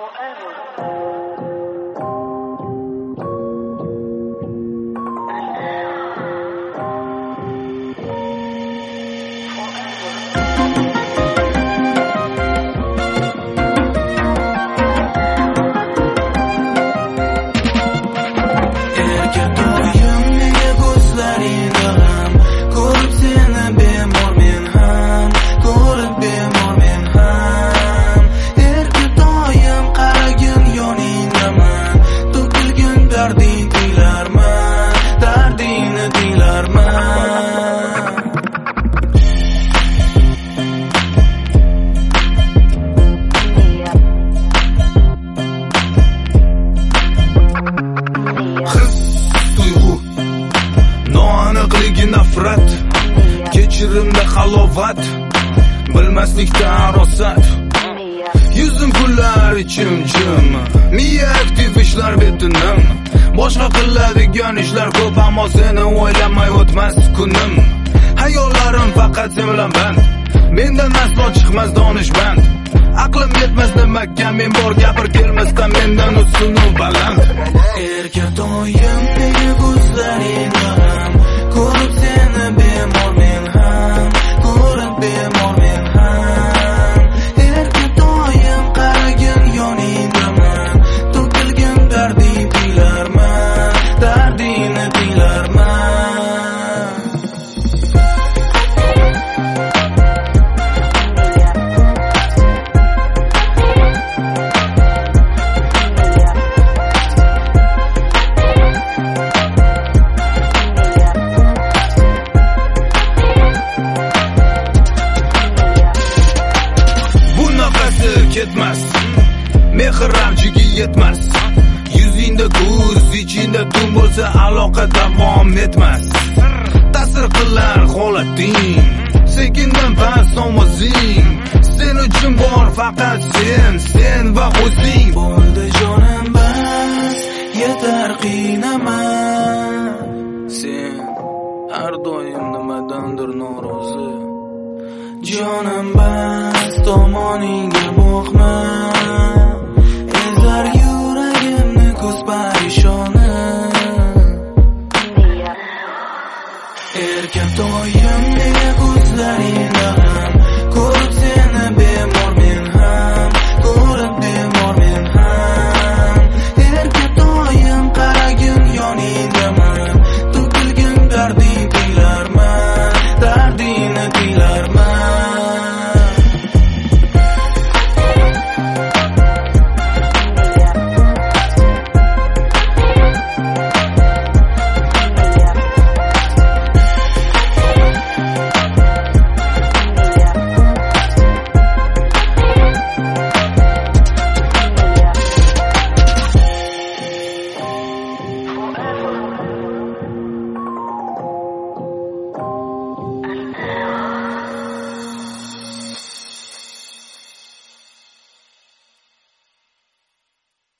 Nafrat, kechirimda halovat, bilmaslikda arosat. Yuzim kullar ichim-chim, miya aktiv ishlar betinim. Boshqa qiladigan ishlar ko'p, ammo seni o'ylamay o'tmas kunim. Hayollarim faqat sen bilan band, mendan aslo chiqmas donishmand. Aqlim yetmas demakkan men bor, gapir kelmasdan mendan ustun u baland. Erkatoyim nega ko'zlaringda ham ko'rib seni bemor men ham, ko'rib bemor men ham. Erkatoyim qaragin yoningdaman, to'kilgan darding tilarman, dardingni tilarman. Ketmas, mehr ramchiga yetmas. Yuzingda ko'z, ichingda tun bo'lsa aloqa davom etmas. Ta'sir qilar holating, sekindan past ovozing. Sen uchun bor faqat sen va o'zing. Bo'ldi jonim bas, yetar qiynama. Sen har doim nimadandir norozi. Jonim bas, tomoningga boqma.